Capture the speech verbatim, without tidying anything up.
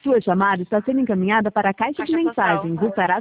Sua chamada está sendo encaminhada para a caixa de Caixa postal. mensagens. Estará